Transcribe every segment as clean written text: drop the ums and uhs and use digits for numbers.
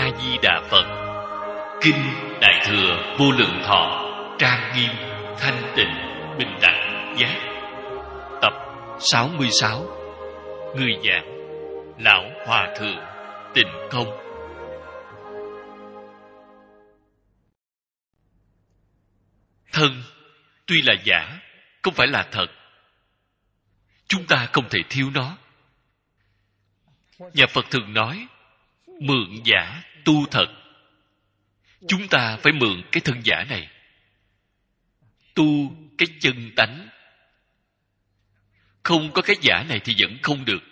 A Di Đà Phật. Kinh Đại Thừa Vô Lượng Thọ, trang nghiêm, thanh tịnh, bình đẳng, giác. Tập 66. Người giảng Lão Hòa Thượng Tịnh Không. Thân tuy là giả, không phải là thật. Chúng ta không thể thiếu nó. Nhà Phật thường nói mượn giả tu thật. Chúng ta phải mượn cái thân giả này, tu cái chân tánh. Không có cái giả này thì vẫn không được.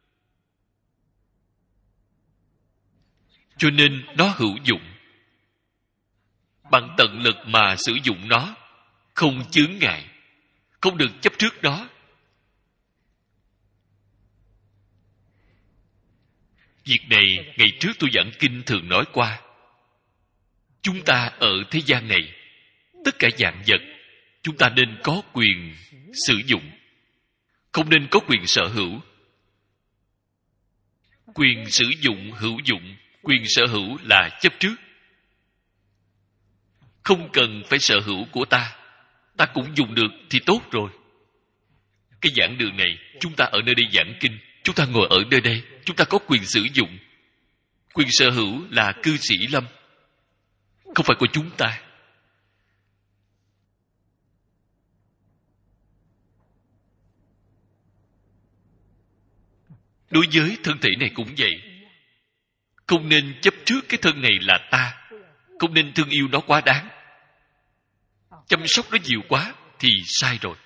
Cho nên nó hữu dụng. Bằng tận lực mà sử dụng nó, không chướng ngại, không được chấp trước nó. Việc này ngày trước tôi giảng kinh thường nói qua. Chúng ta ở thế gian này, tất cả vạn vật chúng ta nên có quyền sử dụng, không nên có quyền sở hữu. Quyền sử dụng hữu dụng, quyền sở hữu là chấp trước. Không cần phải sở hữu của ta, ta cũng dùng được thì tốt rồi. Cái giảng đường này, chúng ta ở nơi đây giảng kinh, chúng ta ngồi ở nơi đây, chúng ta có quyền sử dụng. Quyền sở hữu là cư sĩ Lâm, không phải của chúng ta. Đối với thân thể này cũng vậy. Không nên chấp trước cái thân này là ta, không nên thương yêu nó quá đáng, chăm sóc nó nhiều quá thì sai rồi.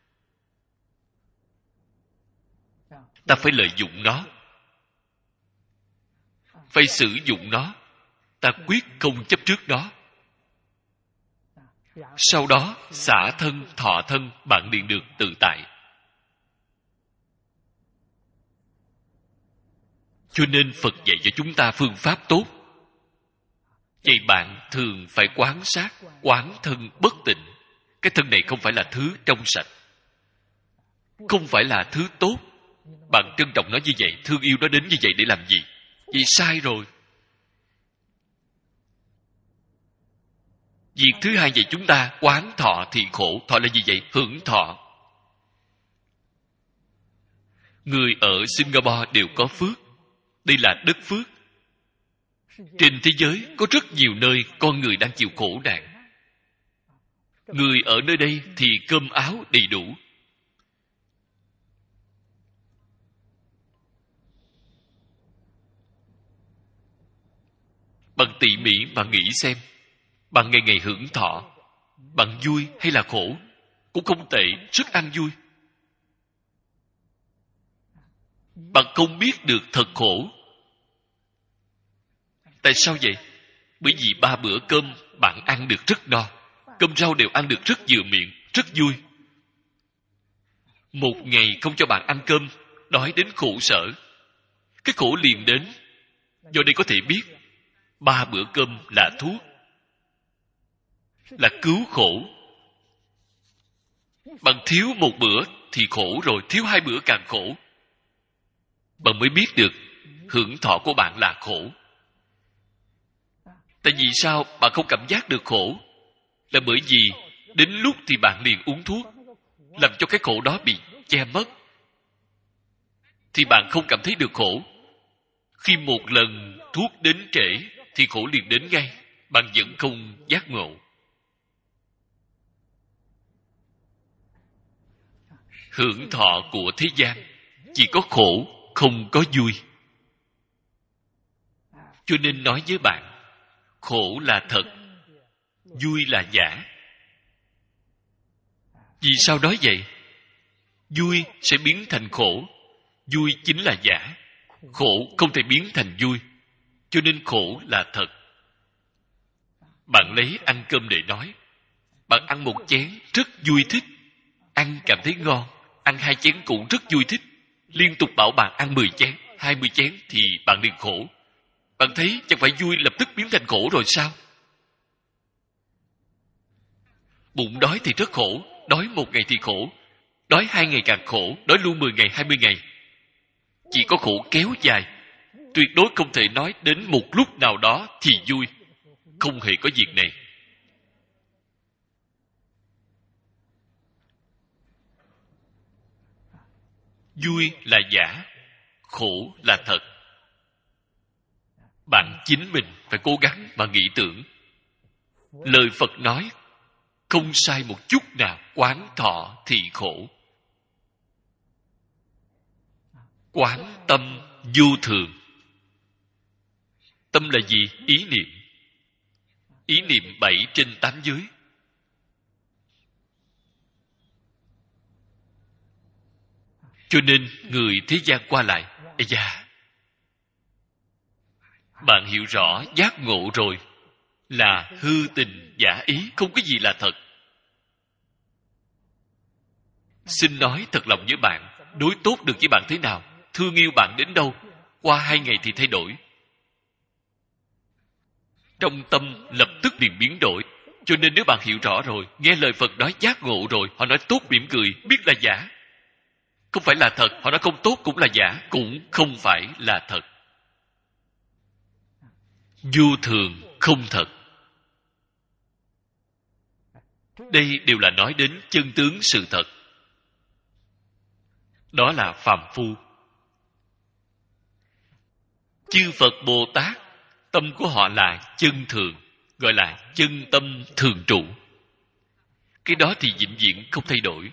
Ta phải lợi dụng nó, phải sử dụng nó. Ta quyết không chấp trước nó. Sau đó xả thân thọ thân, bạn liền được tự tại. Cho nên Phật dạy cho chúng ta phương pháp tốt. Vậy bạn thường phải quán sát, quán thân bất tịnh. Cái thân này không phải là thứ trong sạch, không phải là thứ tốt. Bạn trân trọng nó như vậy, thương yêu nó đến như vậy để làm gì? Vậy sai rồi. Việc thứ hai vậy, chúng ta quán thọ thì khổ. Thọ là gì vậy? Hưởng thọ. Người ở Singapore đều có phước. Đây là đất phước. Trên thế giới có rất nhiều nơi con người đang chịu khổ nạn. Người ở nơi đây thì cơm áo đầy đủ. Bạn tỉ mỉ mà nghĩ xem, bạn ngày ngày hưởng thọ, bạn vui hay là khổ? Cũng không tệ, rất ăn vui. Bạn không biết được thật khổ. Tại sao vậy? Bởi vì 3 bữa cơm bạn ăn được rất no, cơm rau đều ăn được rất vừa miệng, rất vui. Một ngày không cho bạn ăn cơm, đói đến khổ sở. Cái khổ liền đến. Do đây có thể biết 3 bữa cơm là thuốc, là cứu khổ. Bạn thiếu 1 bữa thì khổ rồi, thiếu 2 bữa càng khổ. Bạn mới biết được hưởng thọ của bạn là khổ. Tại vì sao bạn không cảm giác được khổ? Là bởi vì đến lúc thì bạn liền uống thuốc, làm cho cái khổ đó bị che mất. Thì bạn không cảm thấy được khổ. Khi một lần thuốc đến trễ thì khổ liền đến ngay. Bạn vẫn không giác ngộ. Hưởng thọ của thế gian chỉ có khổ, không có vui. Cho nên nói với bạn, khổ là thật, vui là giả. Vì sao nói vậy? Vui sẽ biến thành khổ. Vui chính là giả. Khổ không thể biến thành vui. Cho nên khổ là thật. Bạn lấy ăn cơm để nói. Bạn ăn 1 chén rất vui thích, ăn cảm thấy ngon. Ăn 2 chén cũng rất vui thích. Liên tục bảo bạn ăn 10 chén, 20 chén thì bạn liền khổ. Bạn thấy chẳng phải vui lập tức biến thành khổ rồi sao? Bụng đói thì rất khổ. Đói 1 ngày thì khổ. Đói 2 ngày càng khổ. Đói luôn 10 ngày, 20 ngày. Chỉ có khổ kéo dài. Tuyệt đối không thể nói đến một lúc nào đó thì vui. Không hề có việc này. Vui là giả, khổ là thật. Bạn chính mình phải cố gắng mà nghĩ tưởng. Lời Phật nói không sai một chút nào. Quán thọ thị khổ. Quán tâm vô thường. Tâm là gì? Ý niệm. Ý niệm 7 trên 8 giới. Cho nên người thế gian qua lại, ây da, bạn hiểu rõ giác ngộ rồi là hư tình giả ý, không có gì là thật. Xin nói thật lòng với bạn, đối tốt được với bạn thế nào, thương yêu bạn đến đâu, qua 2 ngày thì thay đổi. Trong tâm lập tức liền biến đổi. Cho nên nếu bạn hiểu rõ rồi, nghe lời Phật nói giác ngộ rồi, họ nói tốt mỉm cười, biết là giả. Không phải là thật, họ nói không tốt cũng là giả, cũng không phải là thật. Vô thường không thật. Đây đều là nói đến chân tướng sự thật. Đó là phàm phu. Chư Phật Bồ Tát, tâm của họ là chân thường, gọi là chân tâm thường trụ. Cái đó thì vĩnh viễn không thay đổi.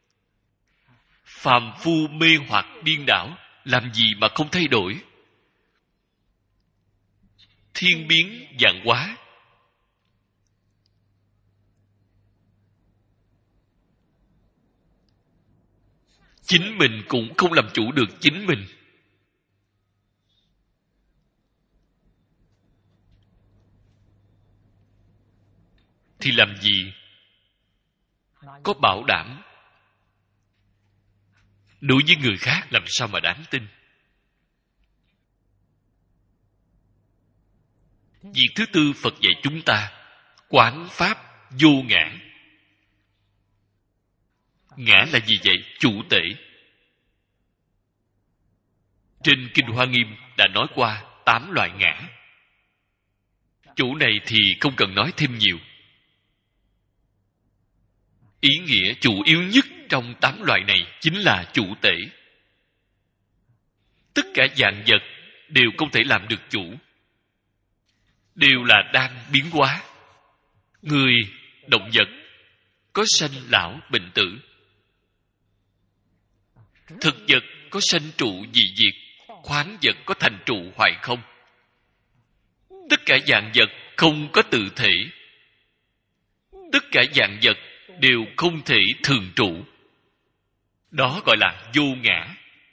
Phàm phu mê hoặc điên đảo, làm gì mà không thay đổi? Thiên biến vạn hóa. Chính mình cũng không làm chủ được chính mình. Thì làm gì có bảo đảm? Đối với người khác làm sao mà đáng tin? Việc thứ tư Phật dạy chúng ta, quán pháp vô ngã. Ngã là gì vậy? Chủ tể. Trên Kinh Hoa Nghiêm đã nói qua 8 loại ngã. Chỗ này thì không cần nói thêm nhiều. Ý nghĩa chủ yếu nhất trong 8 loại này chính là chủ tể. Tất cả vạn vật đều không thể làm được chủ, đều là đang biến hóa. Người, động vật có sanh lão bệnh tử, thực vật có sanh trụ dị diệt, khoáng vật có thành trụ hoại không. Tất cả vạn vật không có tự thể, tất cả vạn vật đều không thể thường trụ. Đó gọi là vô ngã.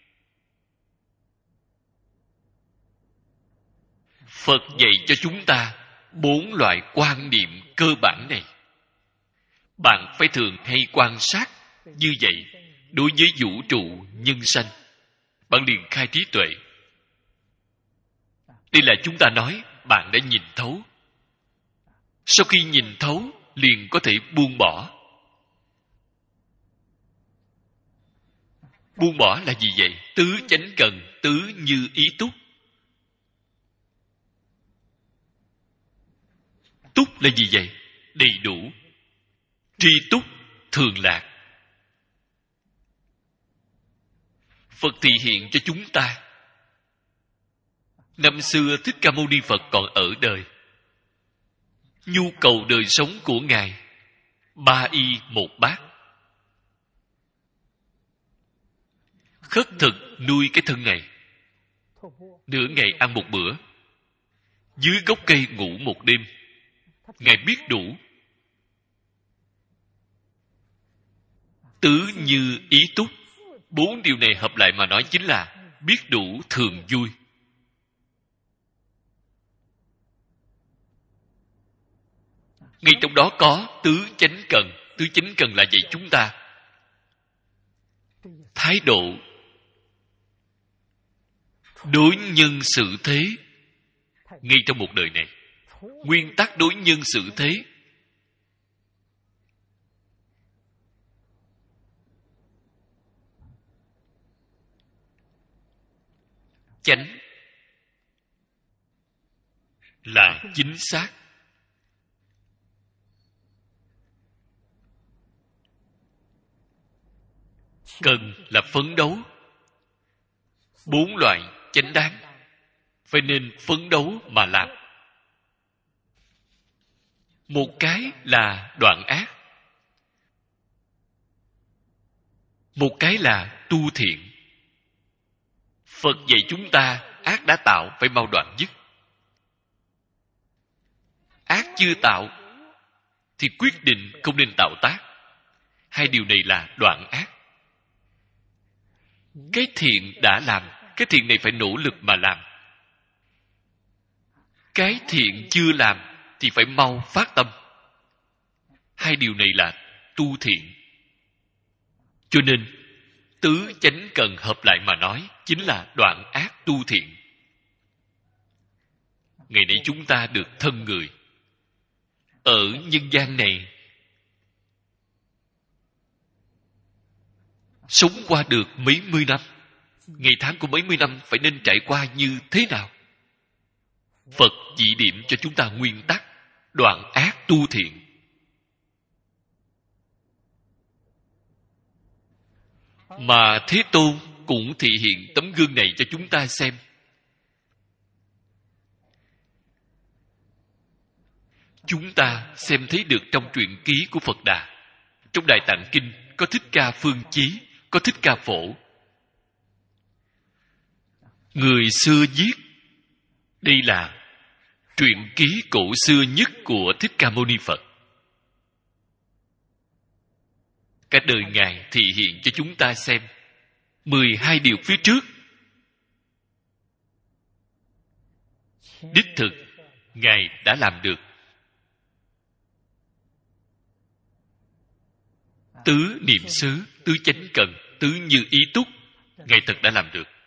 Phật dạy cho chúng ta 4 loại quan niệm cơ bản này. Bạn phải thường hay quan sát như vậy. Đối với vũ trụ nhân sanh, bạn liền khai trí tuệ. Đây là chúng ta nói bạn đã nhìn thấu. Sau khi nhìn thấu liền có thể buông bỏ. Buông bỏ là gì vậy? Tứ chánh cần, tứ như ý túc. Túc là gì vậy? Đầy đủ. Tri túc, thường lạc. Phật thị hiện cho chúng ta. Năm xưa Thích Ca Mâu Ni Phật còn ở đời, nhu cầu đời sống của Ngài 3 y 1 bát. Khất thực nuôi cái thân này. Nửa ngày ăn một bữa, dưới gốc cây ngủ một đêm. Ngài biết đủ. Tứ như ý túc. 4 điều này hợp lại mà nói chính là biết đủ thường vui. Ngay trong đó có tứ chánh cần. Tứ chánh cần là dạy chúng ta thái độ đối nhân xử thế ngay trong một đời này. Nguyên tắc đối nhân xử thế. Chánh chính xác. Cần là phấn đấu. 4 loại chánh đáng phải nên phấn đấu mà làm. Một cái là đoạn ác, một cái là tu thiện. Phật dạy chúng ta ác đã tạo phải mau đoạn dứt. Ác chưa tạo thì quyết định không nên tạo tác. Hai điều này là đoạn ác. Cái thiện đã làm, cái thiện này phải nỗ lực mà làm. Cái thiện chưa làm thì phải mau phát tâm. Hai điều này là tu thiện. Cho nên tứ chánh cần hợp lại mà nói chính là đoạn ác tu thiện. Ngày nay chúng ta được thân người ở nhân gian này, sống qua được mấy mươi năm, ngày tháng của mấy mươi năm phải nên trải qua như thế nào? Phật chỉ điểm cho chúng ta nguyên tắc đoạn ác tu thiện. Mà Thế Tôn cũng thể hiện tấm gương này cho chúng ta xem. Chúng ta xem thấy được trong truyện ký của Phật Đà. Trong Đại Tạng Kinh có Thích Ca Phương Chí, có Thích Ca Phổ. Người xưa viết, đây là truyện ký cổ xưa nhất của Thích Ca Mâu Ni Phật. Cả đời Ngài thị hiện cho chúng ta xem 12 điều phía trước. Đích thực, Ngài đã làm được. Tứ niệm xứ, tứ chánh cần, tứ như ý túc, Ngài thật đã làm được.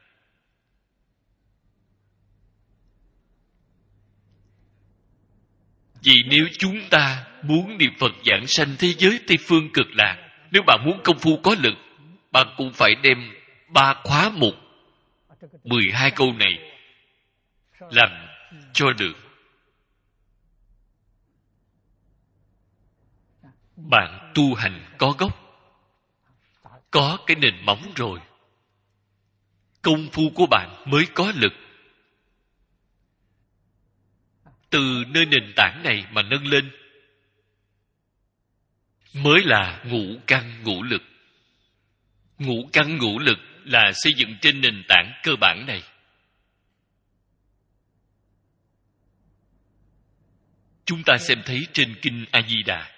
Vì nếu chúng ta muốn niệm Phật giảng sanh thế giới Tây Phương Cực Lạc, nếu bạn muốn công phu có lực, bạn cũng phải đem 3 khóa mục 12 câu này làm cho được. Bạn tu hành có gốc, có cái nền móng rồi, công phu của bạn mới có lực. Từ nơi nền tảng này mà nâng lên mới là ngũ căn ngũ lực. Ngũ căn ngũ lực là xây dựng trên nền tảng cơ bản này. Chúng ta xem thấy trên Kinh A Di Đà,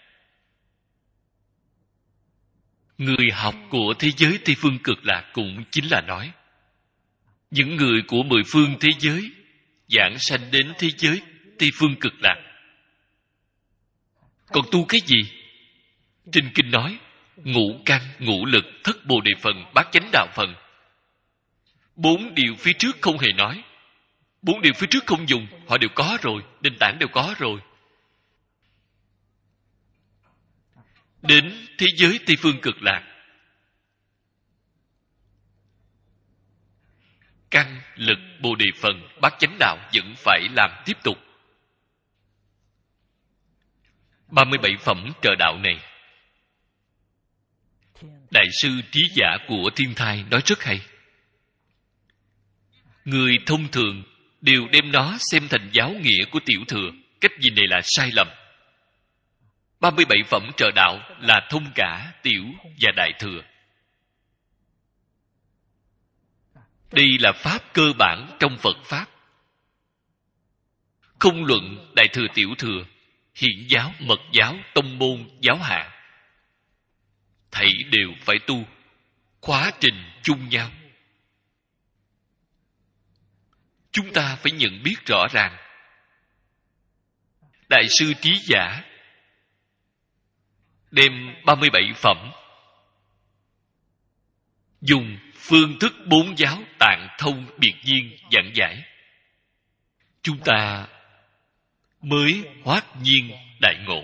người học của thế giới Tây Phương Cực Lạc cũng chính là nói những người của 10 phương thế giới giảng sanh đến thế giới Tây Phương Cực Lạc. Còn tu cái gì? Trên Kinh nói ngũ căn ngũ lực thất bồ đề phần bát chánh đạo phần. 4 điều phía trước không hề nói. 4 điều phía trước không dùng, họ đều có rồi, nền tảng đều có rồi. Đến thế giới Tây Phương Cực Lạc, căn lực bồ đề phần bát chánh đạo vẫn phải làm tiếp tục. 37 phẩm trợ đạo này, Đại sư Trí Giả của Thiên Thai nói rất hay. Người thông thường đều đem nó xem thành giáo nghĩa của tiểu thừa. Cách nhìn này là sai lầm. 37 phẩm trợ đạo là thông cả tiểu và đại thừa. Đây là pháp cơ bản trong Phật Pháp. Không luận đại thừa tiểu thừa, hiển giáo, mật giáo, tông môn, giáo hạ, thảy đều phải tu, khóa trình chung nhau. Chúng ta phải nhận biết rõ ràng. Đại sư Trí Giả đem 37 phẩm dùng phương thức 4 giáo tạng thông biệt duyên giảng giải, chúng ta mới hoát nhiên đại ngộ,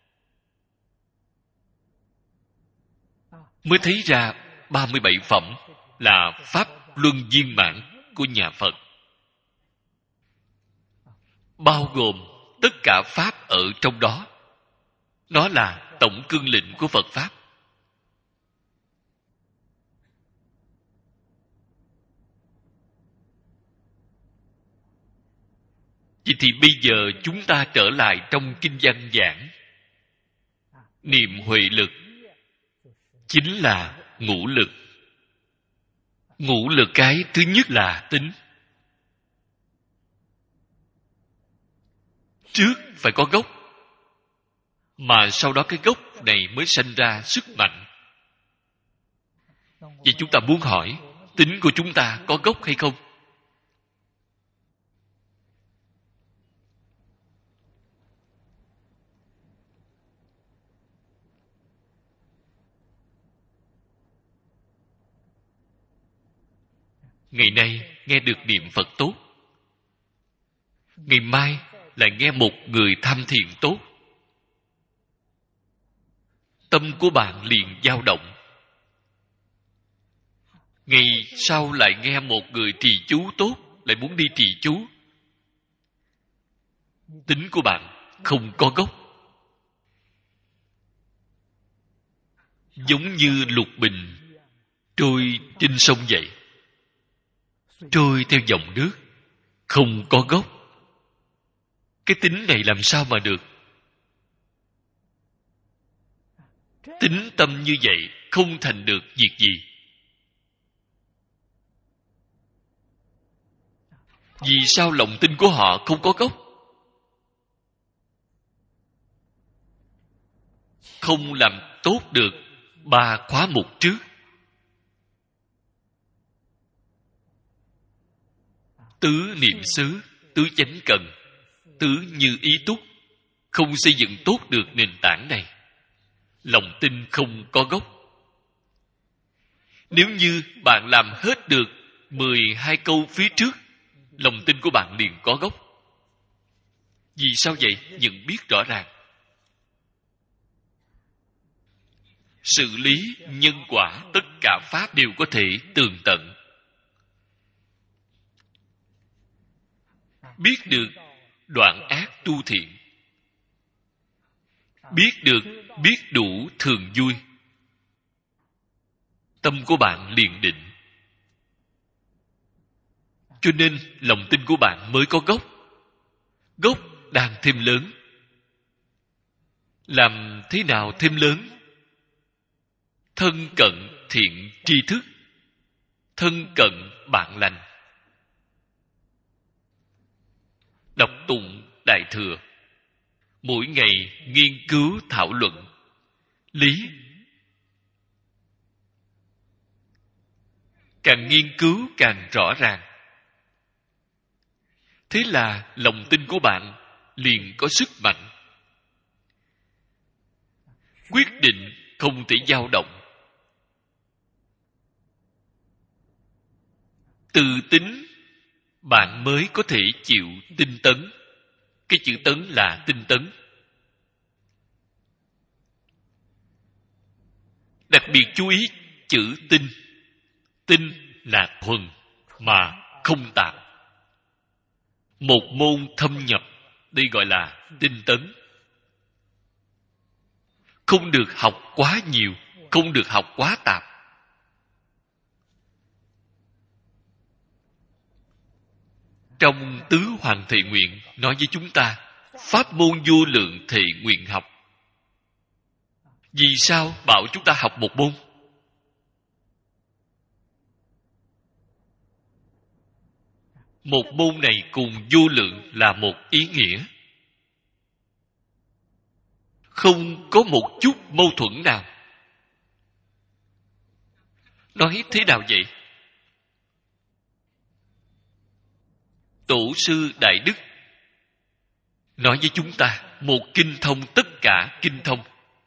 mới thấy ra 37 phẩm là pháp luân viên mãn của nhà Phật, bao gồm tất cả pháp ở trong đó. Nó là tổng cương lĩnh của Phật Pháp. Vậy thì bây giờ chúng ta trở lại trong kinh văn giảng. Niệm huệ lực chính là ngũ lực. Ngũ lực cái thứ nhất là tính. Trước phải có gốc, mà sau đó cái gốc này mới sanh ra sức mạnh. Vậy chúng ta muốn hỏi, tính của chúng ta có gốc hay không? Ngày nay nghe được niệm Phật tốt, ngày mai lại nghe một người tham thiền tốt, tâm của bạn liền dao động. Ngày sau lại nghe một người trì chú tốt, lại muốn đi trì chú. Tính của bạn không có gốc. Giống như lục bình trôi trên sông vậy, trôi theo dòng nước, không có gốc. Cái tính này làm sao mà được? Tính tâm như vậy không thành được việc gì. Vì sao lòng tin của họ không có gốc? Không làm tốt được 3 khóa mục trước. Tứ niệm xứ, tứ chánh cần, tứ như ý túc. Không xây dựng tốt được nền tảng này, lòng tin không có gốc. Nếu như bạn làm hết được 12 câu phía trước, lòng tin của bạn liền có gốc. Vì sao vậy? Nhận biết rõ ràng. Xử lý nhân quả, tất cả pháp đều có thể tường tận. Biết được đoạn ác tu thiện, biết đủ thường vui, tâm của bạn liền định. Cho nên lòng tin của bạn mới có gốc. Gốc đang thêm lớn. Làm thế nào thêm lớn? Thân cận thiện tri thức, thân cận bạn lành, đọc tụng Đại Thừa, mỗi ngày nghiên cứu thảo luận lý. Càng nghiên cứu càng rõ ràng. Thế là lòng tin của bạn liền có sức mạnh. Quyết định không thể dao động. Từ tính bạn mới có thể chịu tinh tấn. Cái chữ tấn là tinh tấn. Đặc biệt chú ý chữ tinh. Tinh là thuần mà không tạp. Một môn thâm nhập, đây gọi là tinh tấn. Không được học quá nhiều, không được học quá tạp. Trong Tứ Hoàng Thệ Nguyện nói với chúng ta, pháp môn vô lượng thệ nguyện học. Vì sao bảo chúng ta học một môn? Một môn này cùng vô lượng là một ý nghĩa. Không có một chút mâu thuẫn nào. Nói thế nào vậy? Tổ sư Đại Đức nói với chúng ta, một kinh thông tất cả kinh thông.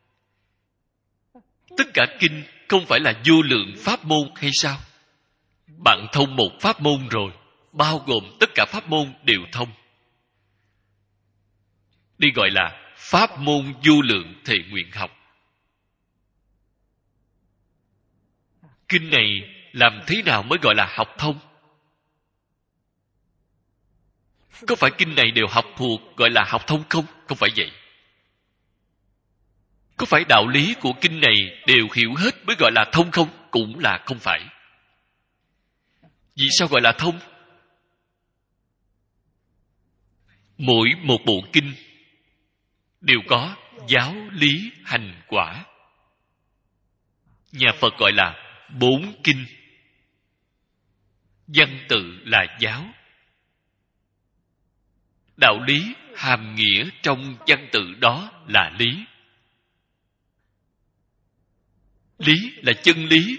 Tất cả kinh không phải là vô lượng pháp môn hay sao? Bạn thông một pháp môn rồi, bao gồm tất cả pháp môn đều thông. Đây gọi là pháp môn vô lượng thệ nguyện học. Kinh này làm thế nào mới gọi là học thông? Có phải kinh này đều học thuộc gọi là học thông không? Không phải vậy. Có phải đạo lý của kinh này đều hiểu hết mới gọi là thông không? Cũng là không phải. Vì sao gọi là thông? Mỗi một bộ kinh đều có giáo lý hành quả. Nhà Phật gọi là 4 kinh. Văn tự là giáo. Đạo lý, hàm nghĩa trong văn tự đó là lý. Lý là chân lý,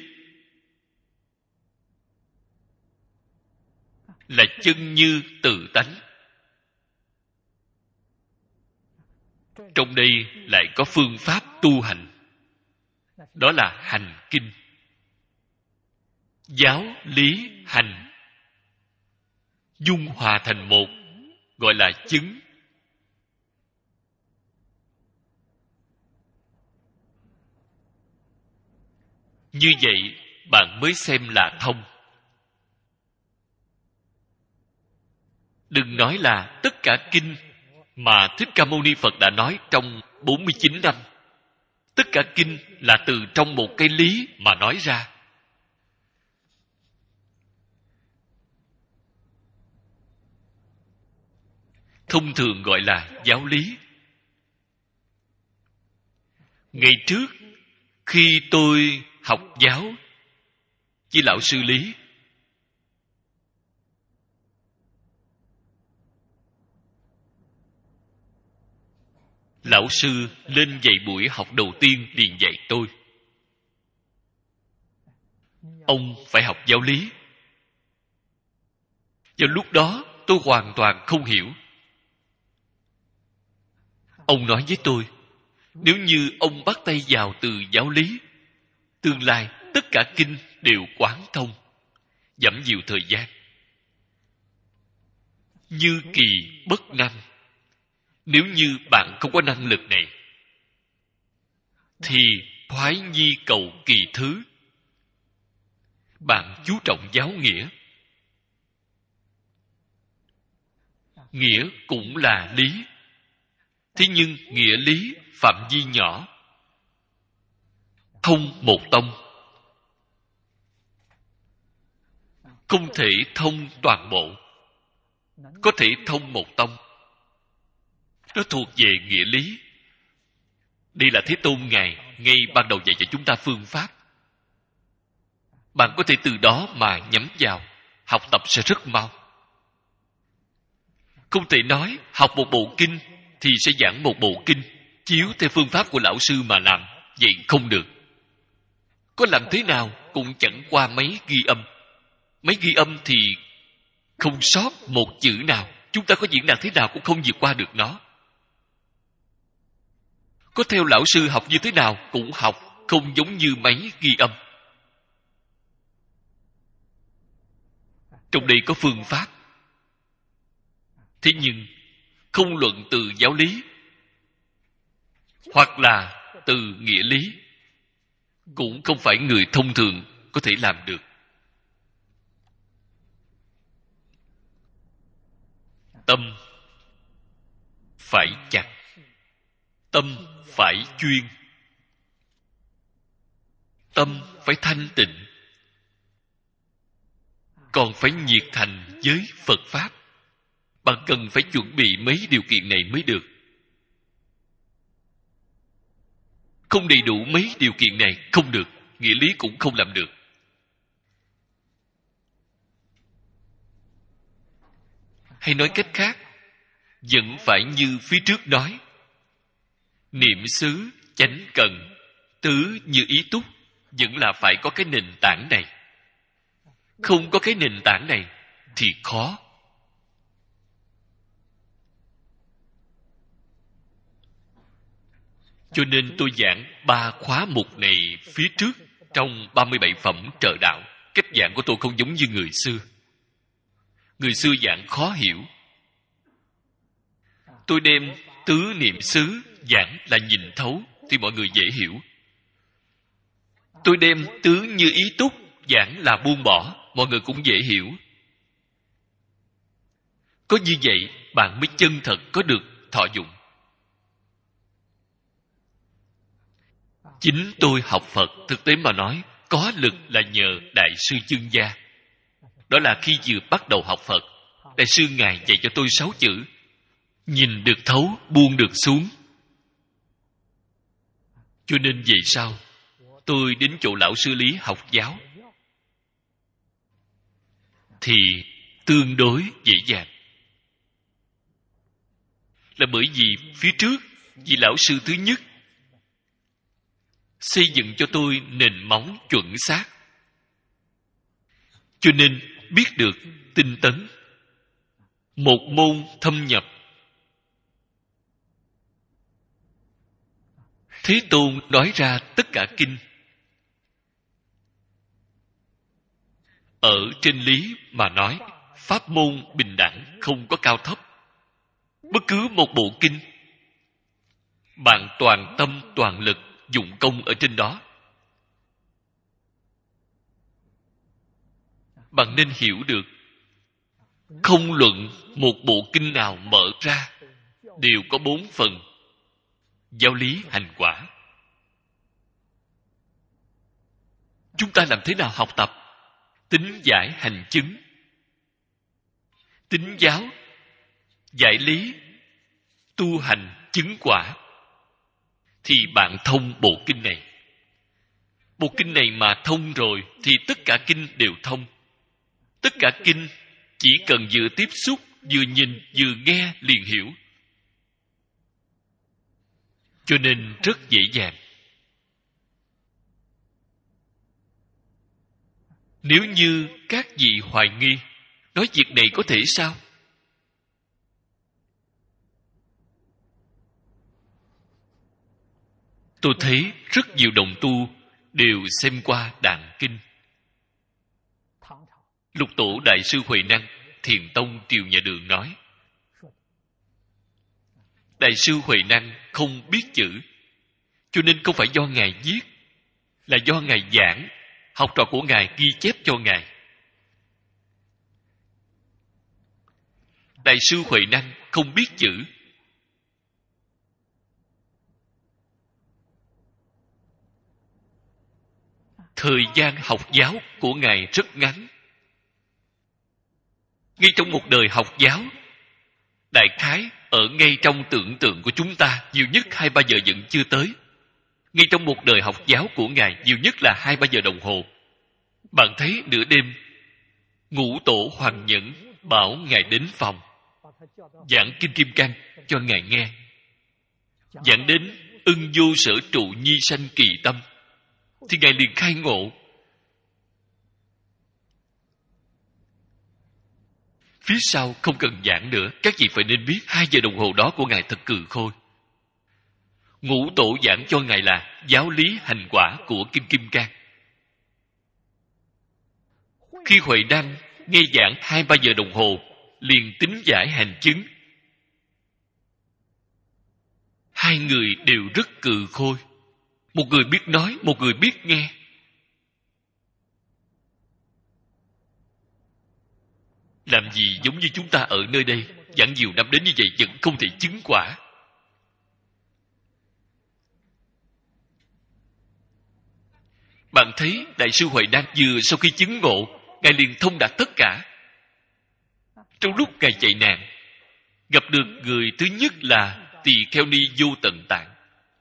là chân như tự tánh. Trong đây lại có phương pháp tu hành, đó là hành kinh. Giáo lý hành dung hòa thành một, gọi là chứng. Như vậy bạn mới xem là thông. Đừng nói là tất cả kinh mà Thích Ca Mâu Ni Phật đã nói trong 49 năm. Tất cả kinh là từ trong một cái lý mà nói ra. Thông thường gọi là giáo lý. Ngày trước, khi tôi học giáo với lão sư Lý, lão sư lên dạy buổi học đầu tiên liền dạy tôi. Ông phải học giáo lý. Và lúc đó tôi hoàn toàn không hiểu. Ông nói với tôi, nếu như ông bắt tay vào từ giáo lý, tương lai tất cả kinh đều quán thông, giảm nhiều thời gian. Như kỳ bất năng. Nếu như bạn không có năng lực này, thì thoái nhi cầu kỳ thứ. Bạn chú trọng giáo nghĩa. Nghĩa cũng là lý. Thế nhưng nghĩa lý phạm vi nhỏ, thông một tông, không thể thông toàn bộ. Có thể thông một tông, nó thuộc về nghĩa lý. Đây là Thế Tôn Ngài ngay ban đầu dạy cho chúng ta phương pháp. Bạn có thể từ đó mà nhắm vào, học tập sẽ rất mau. Không thể nói học một bộ kinh thì sẽ giảng một bộ kinh, chiếu theo phương pháp của lão sư mà làm. Vậy không được. Có làm thế nào cũng chẳng qua máy ghi âm. Máy ghi âm thì không sót một chữ nào. Chúng ta có diễn đạt thế nào cũng không vượt qua được nó. Có theo lão sư học như thế nào cũng học không giống như máy ghi âm. Trong đây có phương pháp. Thế nhưng không luận từ giáo lý hoặc là từ nghĩa lý, cũng không phải người thông thường có thể làm được. Tâm phải chặt, tâm phải chuyên, tâm phải thanh tịnh, còn phải nhiệt thành với Phật Pháp. Bạn cần phải chuẩn bị mấy điều kiện này mới được. Không đầy đủ mấy điều kiện này không được, nghĩa lý cũng không làm được. Hay nói cách khác, vẫn phải như phía trước nói, niệm xứ, chánh cần, tứ như ý túc, vẫn là phải có cái nền tảng này. Không có cái nền tảng này thì khó. Cho nên tôi giảng 3 khóa mục này phía trước trong 37 phẩm trợ đạo. Cách giảng của tôi không giống như người xưa. Người xưa giảng khó hiểu. Tôi đem tứ niệm xứ giảng là nhìn thấu thì mọi người dễ hiểu. Tôi đem tứ như ý túc giảng là buông bỏ, mọi người cũng dễ hiểu. Có như vậy, bạn mới chân thật có được thọ dụng. Chính tôi học Phật, thực tế mà nói, có lực là nhờ Đại sư Dương Gia. Đó là khi vừa bắt đầu học Phật, Đại sư Ngài dạy cho tôi 6 chữ: nhìn được thấu, buông được xuống. Cho nên về sau, tôi đến chỗ lão sư Lý học giáo thì tương đối dễ dàng. Là bởi vì phía trước, vị lão sư thứ nhất xây dựng cho tôi nền móng chuẩn xác, cho nên biết được tinh tấn, một môn thâm nhập. Thế Tôn nói ra tất cả kinh. Ở trên lý mà nói, pháp môn bình đẳng, không có cao thấp. Bất cứ một bộ kinh, bạn toàn tâm toàn lực dụng công ở trên đó. Bạn nên hiểu được, không luận một bộ kinh nào mở ra đều có 4 phần: giáo lý, hành quả. Chúng ta làm thế nào học tập? Tín giải hành chứng. Tín giáo, giải lý, tu hành, chứng quả. Thì bạn thông bộ kinh này. Bộ kinh này mà thông rồi thì tất cả kinh đều thông. Tất cả kinh chỉ cần vừa tiếp xúc, vừa nhìn, vừa nghe liền hiểu. Cho nên rất dễ dàng. Nếu như các vị hoài nghi, nói việc này có thể sao? Tôi thấy rất nhiều đồng tu đều xem qua Đàn Kinh. Lục tổ Đại sư Huệ Năng, Thiền Tông Triều Nhà Đường nói, Đại sư Huệ Năng không biết chữ, cho nên không phải do Ngài viết, là do Ngài giảng, học trò của Ngài ghi chép cho Ngài. Đại sư Huệ Năng không biết chữ, thời gian học giáo của Ngài rất ngắn. Ngay trong một đời học giáo, đại khái ở ngay trong tưởng tượng của chúng ta, nhiều nhất 2-3 giờ vẫn chưa tới. Ngay trong một đời học giáo của Ngài, nhiều nhất là 2-3 giờ đồng hồ. Bạn thấy nửa đêm, Ngũ Tổ Hoàng Nhẫn bảo Ngài đến phòng, giảng Kinh Kim Cang cho Ngài nghe. Giảng đến ưng vô sở trụ nhi sanh kỳ tâm, thì Ngài liền khai ngộ. Phía sau không cần giảng nữa, các vị phải nên biết 2 giờ đồng hồ đó của Ngài thật cừ khôi. Ngũ Tổ giảng cho Ngài là giáo lý hành quả của Kinh Kim Cang. Khi Huệ Năng nghe giảng 2-3 giờ đồng hồ, liền tính giải hành chứng. 2 người đều rất cừ khôi. Một người biết nói, một người biết nghe. Làm gì giống như chúng ta ở nơi đây, giảng nhiều năm đến như vậy vẫn không thể chứng quả. Bạn thấy Đại sư Huệ Năng vừa sau khi chứng ngộ, Ngài liền thông đạt tất cả. Trong lúc Ngài chạy nạn, gặp được người thứ nhất là Tỳ Kheo Ni Vô Tận Tạng.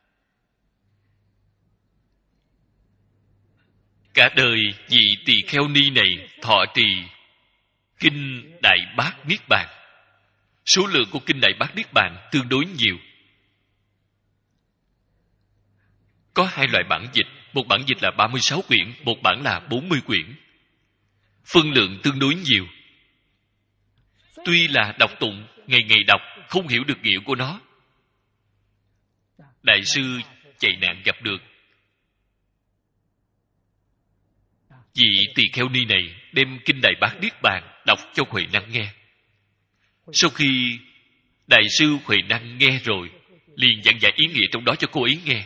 Cả đời vị Tỳ Kheo Ni này thọ trì Kinh Đại Bát Niết Bàn. Số lượng của Kinh Đại Bát Niết Bàn tương đối nhiều. Có 2 loại bản dịch, một bản dịch là 36 quyển, một bản là 40 quyển. Phân lượng tương đối nhiều. Tuy là đọc tụng, ngày ngày đọc, không hiểu được nghĩa của nó. Đại sư chạy nạn gặp được. Vị Tỳ Kheo Ni này đem Kinh Đại Bát Niết Bàn đọc cho Huệ Năng nghe. Sau khi Đại sư Huệ Năng nghe rồi, liền giảng giải ý nghĩa trong đó cho cô ấy nghe.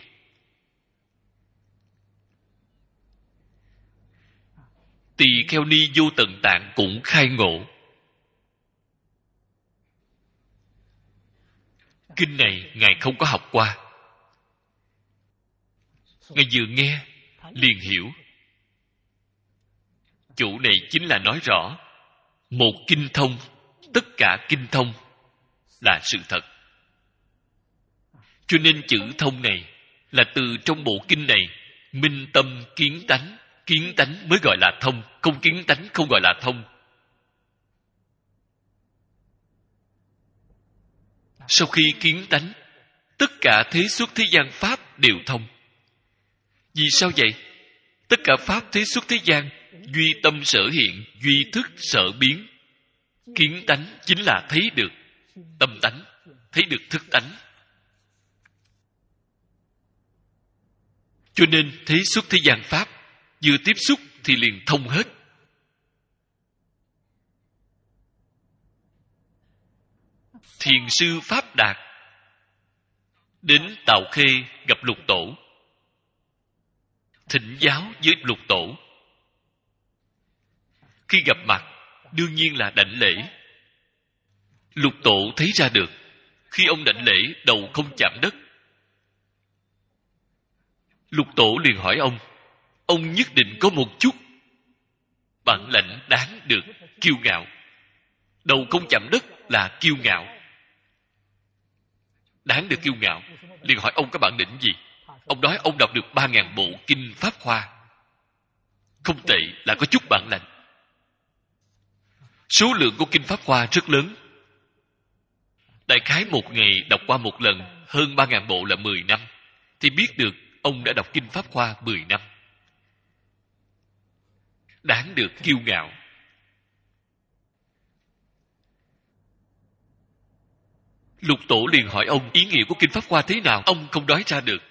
Tỳ Kheo Ni Vô Tận Tạng cũng khai ngộ. Kinh này Ngài không có học qua. Ngài vừa nghe liền hiểu. Chủ này chính là nói rõ một kinh thông, tất cả kinh thông là sự thật. Cho nên chữ thông này là từ trong bộ kinh này minh tâm kiến tánh. Kiến tánh mới gọi là thông, không kiến tánh không gọi là thông. Sau khi kiến tánh, tất cả thế xuất thế gian pháp đều thông. Vì sao vậy? Tất cả pháp thế xuất thế gian, duy tâm sở hiện, duy thức sở biến. Kiến tánh chính là thấy được tâm tánh, thấy được thức tánh. Cho nên thế xuất thế gian pháp vừa tiếp xúc thì liền thông hết. Thiền sư Pháp Đạt đến Tào Khê gặp Lục Tổ, thỉnh giáo với Lục Tổ. Khi gặp mặt đương nhiên là đảnh lễ. Lục Tổ thấy ra được, khi ông đảnh lễ đầu không chạm đất. Lục Tổ liền hỏi ông nhất định có một chút bản lãnh đáng được kiêu ngạo. Đầu không chạm đất là kiêu ngạo, đáng được kiêu ngạo. Liền hỏi ông có bản lĩnh gì? Ông nói ông đọc được 3.000 bộ kinh Pháp Hoa. Không tệ, là có chút bản lãnh. Số lượng của kinh Pháp Hoa rất lớn. Đại khái một ngày đọc qua một lần, hơn 3.000 bộ là 10 năm. Thì biết được ông đã đọc kinh Pháp Hoa 10 năm. Đáng được kiêu ngạo. Lục Tổ liền hỏi ông ý nghĩa của kinh Pháp Hoa thế nào. Ông không nói ra được.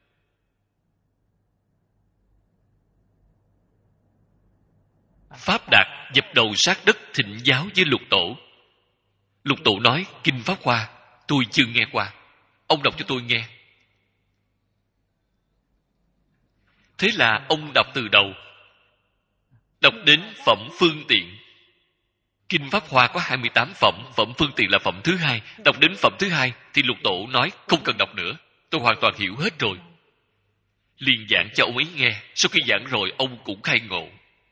Pháp Đạt dập đầu sát đất thỉnh giáo với Lục Tổ. Lục Tổ nói kinh Pháp Hoa tôi chưa nghe qua, ông đọc cho tôi nghe. Thế là ông đọc từ đầu, đọc đến phẩm phương tiện. Kinh Pháp Hoa có 28 phẩm, phẩm phương tiện là phẩm thứ 2. Đọc đến phẩm thứ 2 thì Lục Tổ nói không cần đọc nữa, tôi hoàn toàn hiểu hết rồi. Liền giảng cho ông ấy nghe. Sau khi giảng rồi ông cũng khai ngộ.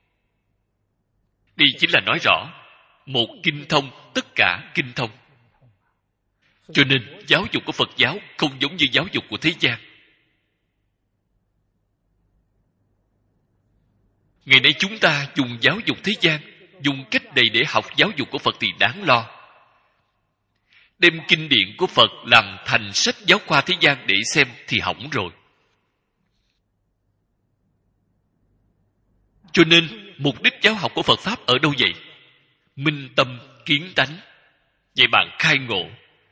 Đây chính là nói rõ một kinh thông, tất cả kinh thông. Cho nên giáo dục của Phật giáo không giống như giáo dục của thế gian. Ngày nay chúng ta dùng giáo dục thế gian, dùng cách này để học giáo dục của Phật thì đáng lo. Đem kinh điển của Phật làm thành sách giáo khoa thế gian để xem thì hỏng rồi. Cho nên mục đích giáo học của Phật Pháp ở đâu vậy? Minh tâm kiến tánh. Vậy bạn khai ngộ.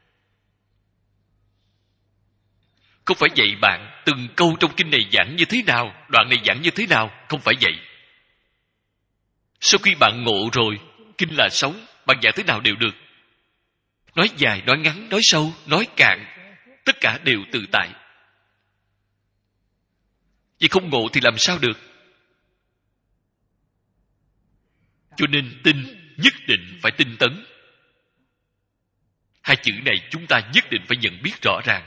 Không phải dạy bạn từng câu trong kinh này giảng như thế nào, đoạn này giảng như thế nào. Không phải vậy. Sau khi bạn ngộ rồi, kinh là sống, bạn giảng thế nào đều được. Nói dài, nói ngắn, nói sâu, nói cạn, tất cả đều tự tại. Vì không ngộ thì làm sao được? Cho nên tin, nhất định phải tinh tấn. Hai chữ này chúng ta nhất định phải nhận biết rõ ràng.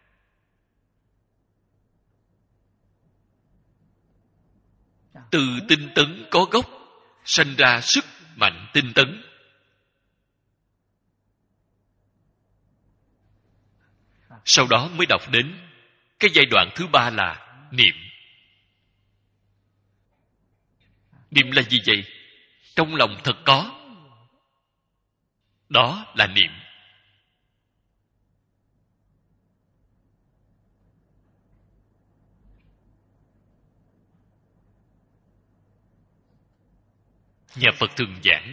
Từ tinh tấn có gốc, sanh ra sức mạnh tinh tấn. Sau đó mới đọc đến cái giai đoạn thứ 3 là niệm. Niệm là gì vậy? Trong lòng thật có. Đó là niệm. Nhà Phật thường giảng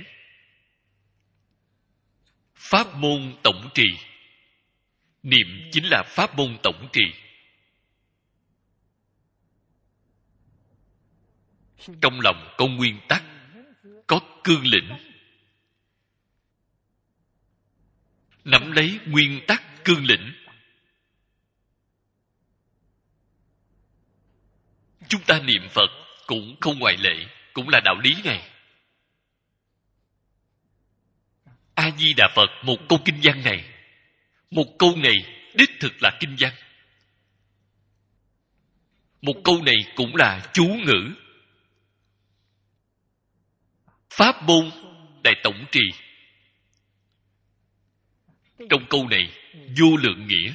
pháp môn tổng trì. Niệm chính là pháp môn tổng trì. Trong lòng có nguyên tắc, có cương lĩnh. Nắm lấy nguyên tắc cương lĩnh. Chúng ta niệm Phật cũng không ngoại lệ, cũng là đạo lý này. A Di Đà Phật, một câu kinh văn này Một câu này đích thực là kinh văn. Một câu này cũng là chú ngữ. Pháp môn đại tổng trì. Trong câu này vô lượng nghĩa.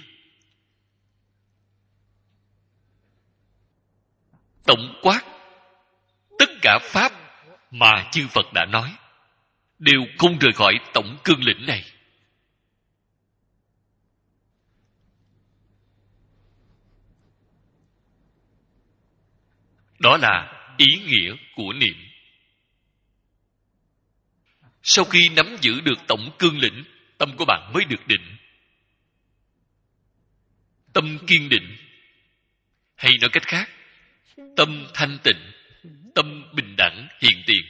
Tổng quát tất cả pháp mà chư Phật đã nói đều không rời khỏi tổng cương lĩnh này. Đó là ý nghĩa của niệm. Sau khi nắm giữ được tổng cương lĩnh, tâm của bạn mới được định. Tâm kiên định, hay nói cách khác, tâm thanh tịnh, tâm bình đẳng hiện tiền.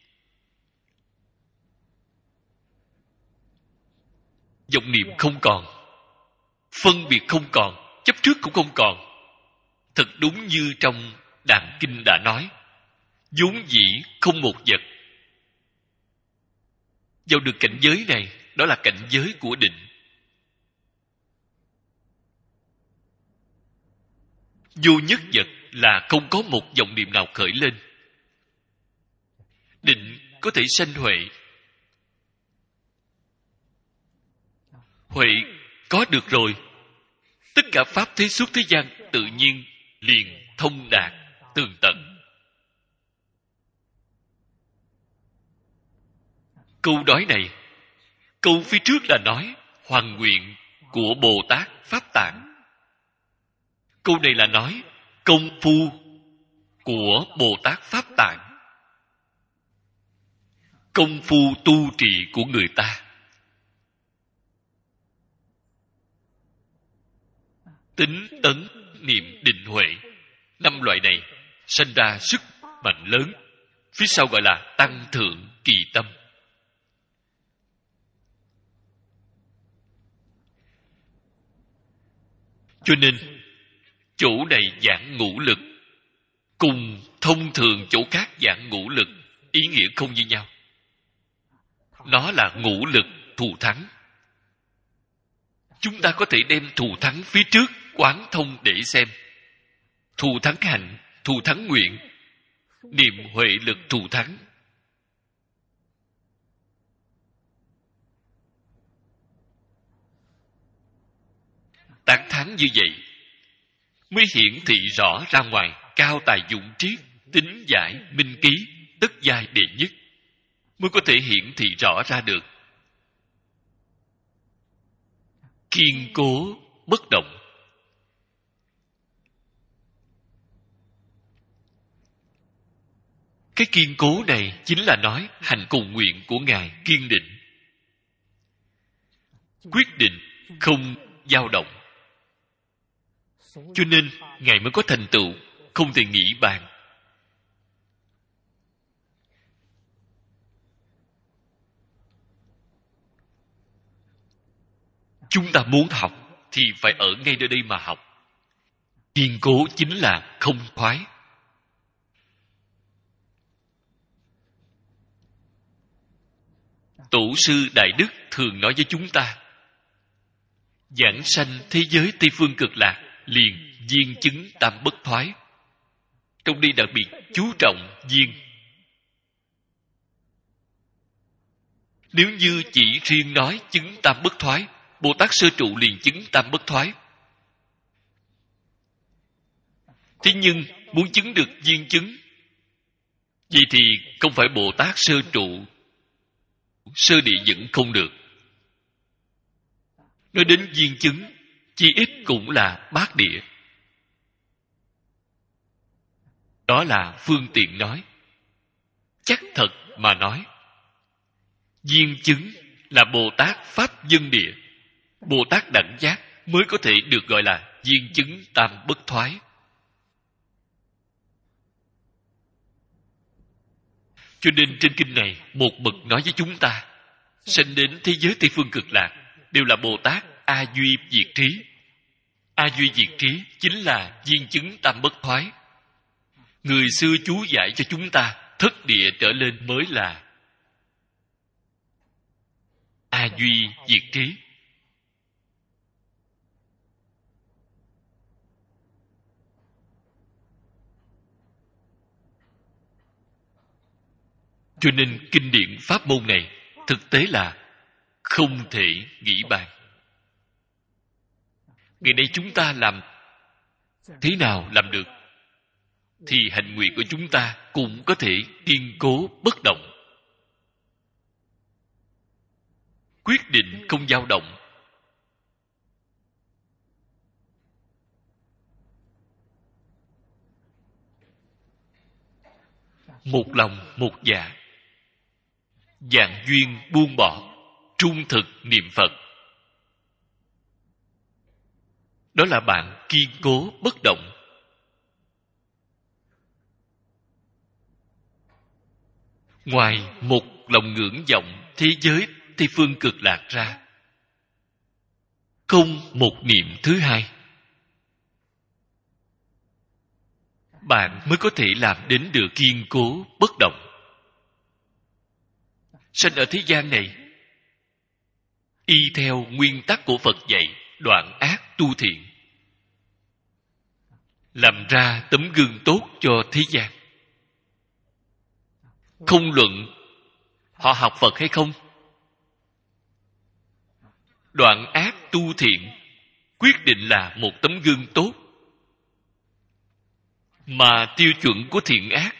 Vọng niệm không còn, phân biệt không còn, chấp trước cũng không còn. Thật đúng như trong Đàn Kinh đã nói, vốn dĩ không một vật. Vào được cảnh giới này, đó là cảnh giới của định. Vô nhất vật là không có một vọng niệm nào khởi lên. Định có thể sanh huệ. Huệ có được rồi, tất cả pháp thế xuất thế gian tự nhiên liền thông đạt tường tận. Câu nói này, câu phía trước là nói hoàn nguyện của Bồ Tát Pháp Tạng. Câu này là nói công phu của Bồ Tát Pháp Tạng, công phu tu trì của người ta. Tính tấn niệm định huệ, 5 loại này sanh ra sức mạnh lớn, phía sau gọi là tăng thượng kỳ tâm. Cho nên chỗ này giảng ngũ lực cùng thông thường chỗ khác giảng ngũ lực ý nghĩa không như nhau. Nó là ngũ lực thù thắng. Chúng ta có thể đem thù thắng phía trước quán thông để xem. Thù thắng hạnh, thù thắng nguyện, niệm huệ lực thù thắng. Tán thán như vậy mới hiển thị rõ ra ngoài cao tài dụng triết, tính giải, minh ký, tất giai đệ nhất, mới có thể hiển thị rõ ra được. Kiên cố bất động. Cái kiên cố này chính là nói hành cầu nguyện của Ngài kiên định, quyết định, không dao động. Cho nên Ngài mới có thành tựu không thể nghĩ bàn. Chúng ta muốn học thì phải ở ngay nơi đây mà học. Kiên cố chính là không thoái. Tổ sư Đại Đức thường nói với chúng ta, giảng sanh thế giới Tây Phương Cực Lạc liền viên chứng tam bất thoái. Trong đây đặc biệt chú trọng viên. Nếu như chỉ riêng nói chứng tam bất thoái, Bồ Tát Sơ Trụ liền chứng tam bất thoái. Thế nhưng muốn chứng được viên chứng, vậy thì không phải Bồ Tát Sơ Trụ, Sơ Địa vẫn không được. Nói đến viên chứng, chi ít cũng là bát địa. Đó là phương tiện nói. Chắc thật mà nói, viên chứng là Bồ Tát Pháp Dân Địa, Bồ Tát đẳng giác mới có thể được gọi là viên chứng tam bất thoái. Cho nên trên kinh này một bậc nói với chúng ta, sanh đến thế giới Tây Phương Cực Lạc đều là Bồ Tát A Duy Diệt Trí. A Duy Diệt Trí chính là viên chứng tam bất thoái. Người xưa chú giải cho chúng ta thất địa trở lên mới là A Duy Diệt Trí. Cho nên kinh điển pháp môn này thực tế là không thể nghĩ bàn. Ngày nay chúng ta làm thế nào làm được thì hạnh nguyện của chúng ta cũng có thể kiên cố bất động, quyết định không dao động. Một lòng một dạ, dạng duyên buông bỏ, trung thực niệm Phật. Đó là bạn kiên cố bất động. Ngoài một lòng ngưỡng vọng thế giới Tây phương cực lạc ra, không một niệm thứ hai, bạn mới có thể làm đến được kiên cố bất động. Sanh ở thế gian này, y theo nguyên tắc của Phật dạy, đoạn ác tu thiện, làm ra tấm gương tốt cho thế gian. Không luận họ học Phật hay không, đoạn ác tu thiện quyết định là một tấm gương tốt. Mà tiêu chuẩn của thiện ác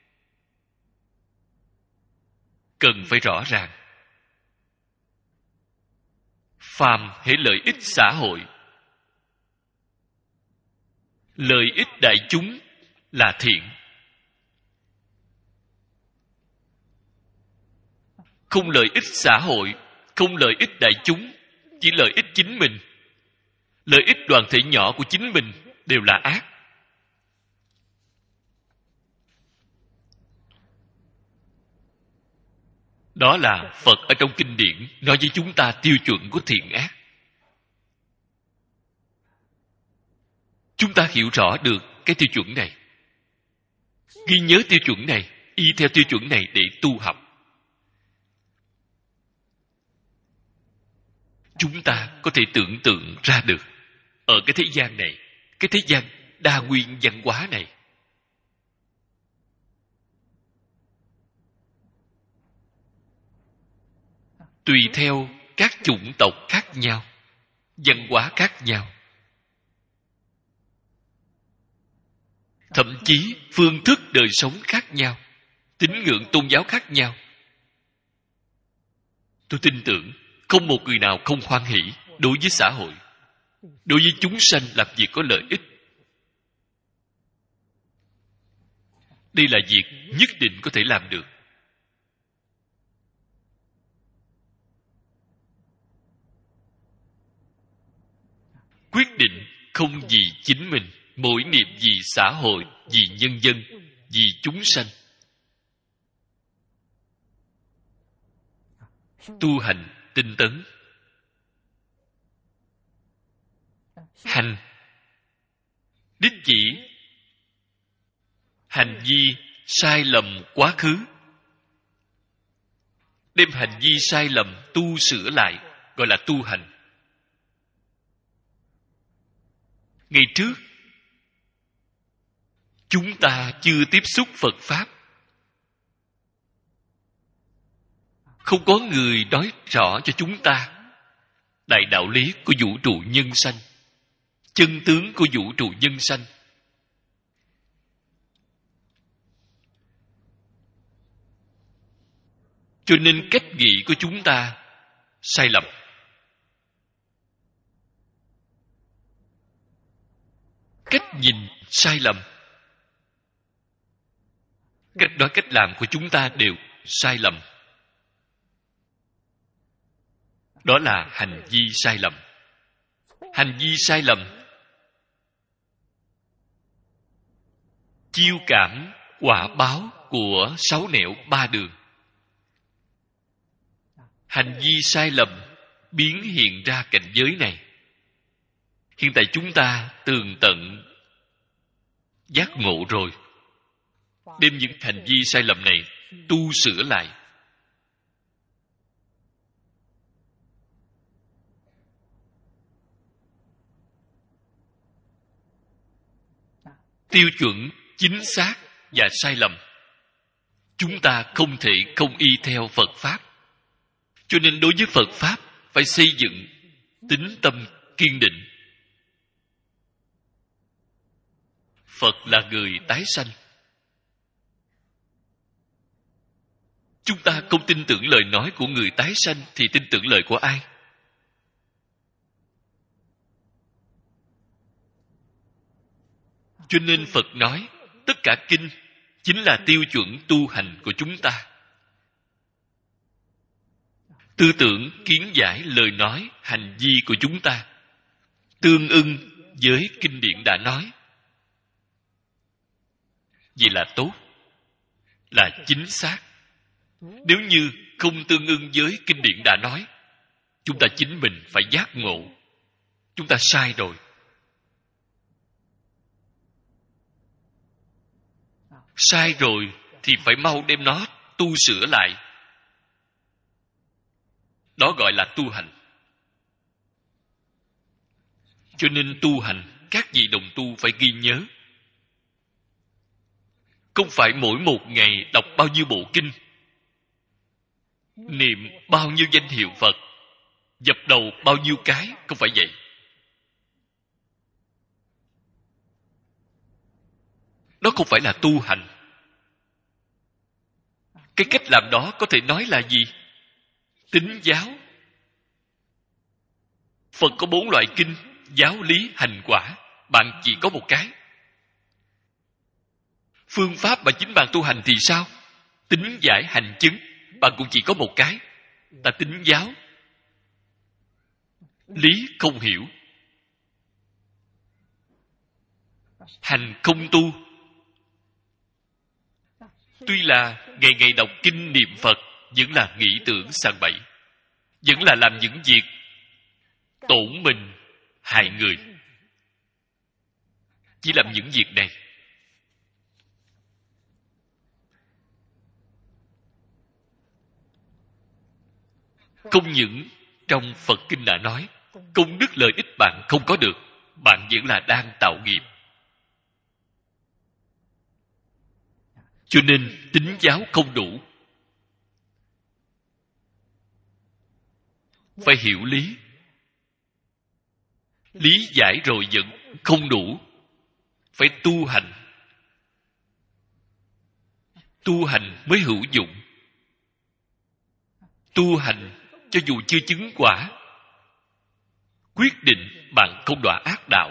cần phải rõ ràng. Phàm hễ lợi ích xã hội, lợi ích đại chúng là thiện. Không lợi ích xã hội, không lợi ích đại chúng, chỉ lợi ích chính mình, lợi ích đoàn thể nhỏ của chính mình đều là ác. Đó là Phật ở trong kinh điển nói với chúng ta tiêu chuẩn của thiện ác. Chúng ta hiểu rõ được cái tiêu chuẩn này, ghi nhớ tiêu chuẩn này, y theo tiêu chuẩn này để tu học. Chúng ta có thể tưởng tượng ra được ở cái thế gian này, cái thế gian đa nguyên văn hóa này, tùy theo các chủng tộc khác nhau, văn hóa khác nhau, thậm chí phương thức đời sống khác nhau, tín ngưỡng tôn giáo khác nhau. Tôi tin tưởng không một người nào không hoan hỷ đối với xã hội, đối với chúng sanh làm việc có lợi ích. Đây là việc nhất định có thể làm được. Quyết định không vì chính mình, mỗi niệm vì xã hội, vì nhân dân, vì chúng sanh. Tu hành tinh tấn. Hành đích chỉ hành vi sai lầm quá khứ, đem hành vi sai lầm tu sửa lại, gọi là tu hành. Ngày trước chúng ta chưa tiếp xúc Phật Pháp, không có người nói rõ cho chúng ta đại đạo lý của vũ trụ nhân sanh, chân tướng của vũ trụ nhân sanh. Cho nên cách nghĩ của chúng ta sai lầm. Cách nhìn sai lầm. Cách nói cách làm của chúng ta đều sai lầm. Đó là hành vi sai lầm. Hành vi sai lầm chiêu cảm quả báo của sáu nẻo ba đường. Hành vi sai lầm biến hiện ra cảnh giới này. Hiện tại chúng ta tường tận giác ngộ rồi, đem những hành vi sai lầm này tu sửa lại. Tiêu chuẩn chính xác và sai lầm chúng ta không thể không y theo Phật Pháp. Cho nên đối với Phật Pháp phải xây dựng tín tâm kiên định. Phật là người tái sanh. Chúng ta không tin tưởng lời nói của người tái sanh thì tin tưởng lời của ai? Cho nên Phật nói tất cả kinh chính là tiêu chuẩn tu hành của chúng ta. Tư tưởng, kiến giải, lời nói, hành vi của chúng ta tương ưng với kinh điển đã nói. Vậy là tốt, là chính xác. Nếu như không tương ưng với kinh điển đã nói, chúng ta chính mình phải giác ngộ. Chúng ta sai rồi. Sai rồi thì phải mau đem nó tu sửa lại. Đó gọi là tu hành. Cho nên tu hành, các vị đồng tu phải ghi nhớ. Không phải mỗi một ngày đọc bao nhiêu bộ kinh, niệm bao nhiêu danh hiệu Phật, dập đầu bao nhiêu cái, không phải vậy. Đó không phải là tu hành. Cái cách làm đó có thể nói là gì? Tín giáo. Phật có 4 loại kinh: giáo lý, hành quả. Bạn chỉ có một cái. Phương pháp mà chính bạn tu hành thì sao? Tín giải hành chứng. Bạn cũng chỉ có một cái. Ta tín giáo. Lý không hiểu. Hành không tu. Tuy là ngày ngày đọc kinh niệm Phật, vẫn là nghĩ tưởng sàng bậy, vẫn là làm những việc tổn mình, hại người. Chỉ làm những việc này. Không những trong Phật kinh đã nói, công đức lợi ích bạn không có được, bạn vẫn là đang tạo nghiệp. Cho nên tín giáo không đủ. Phải hiểu lý. Lý giải rồi vẫn không đủ. Phải tu hành. Tu hành mới hữu dụng. Tu hành cho dù chưa chứng quả, quyết định bạn không đọa ác đạo.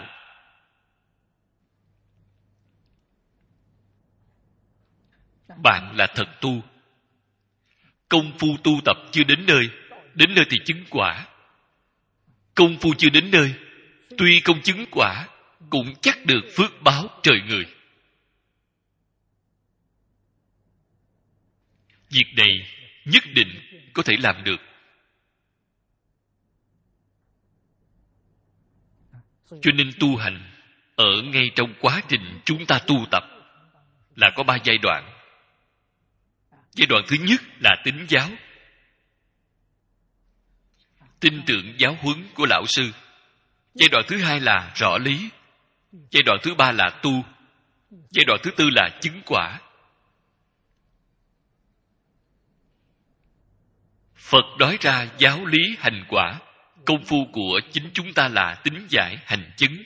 Bạn là thật tu. Công phu tu tập chưa đến nơi thì chứng quả. Công phu chưa đến nơi, tuy không chứng quả, cũng chắc được phước báo trời người. Việc này nhất định có thể làm được. Cho nên tu hành ở ngay trong quá trình chúng ta tu tập là có 3 giai đoạn. Giai đoạn thứ nhất là tín giáo, tin tưởng giáo huấn của lão sư. Giai đoạn thứ hai là rõ lý. Giai đoạn thứ ba là tu. Giai đoạn thứ tư là chứng quả. Phật nói ra giáo lý hành quả. Công phu của chính chúng ta là tín giải hành chứng.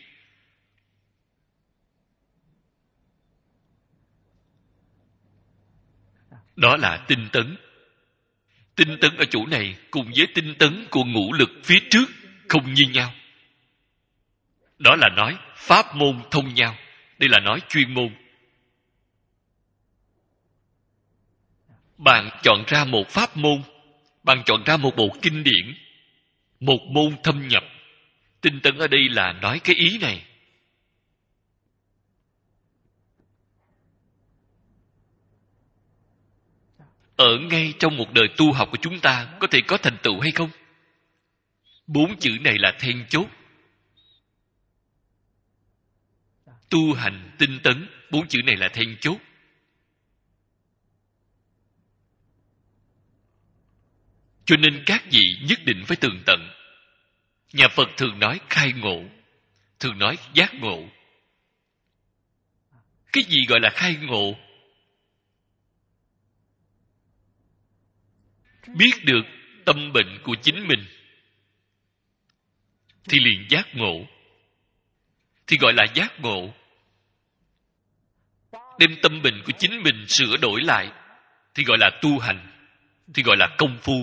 Đó là tinh tấn. Tinh tấn ở chỗ này cùng với tinh tấn của ngũ lực phía trước không như nhau. Đó là nói pháp môn thông nhau. Đây là nói chuyên môn. Bạn chọn ra một pháp môn, bạn chọn ra một bộ kinh điển, một môn thâm nhập. Tinh tấn ở đây là nói cái ý này. Ở ngay trong một đời tu học của chúng ta có thể có thành tựu hay không? 4 chữ này là then chốt. Tu hành tinh tấn, 4 chữ này là then chốt. Cho nên các vị nhất định phải tường tận. Nhà Phật thường nói khai ngộ, thường nói giác ngộ. Cái gì gọi là khai ngộ? biết được tâm bệnh của chính mình, thì liền giác ngộ. Thì gọi là giác ngộ. Đem tâm bệnh của chính mình sửa đổi lại thì gọi là tu hành, thì gọi là công phu.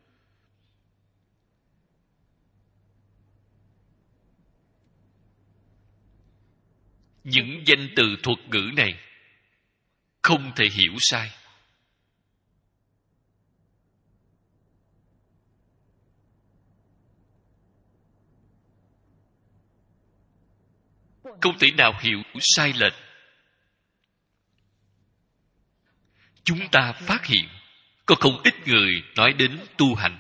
Những danh từ thuật ngữ này không thể hiểu sai. Không thể nào hiểu sai lệch. Chúng ta phát hiện có không ít người nói đến tu hành,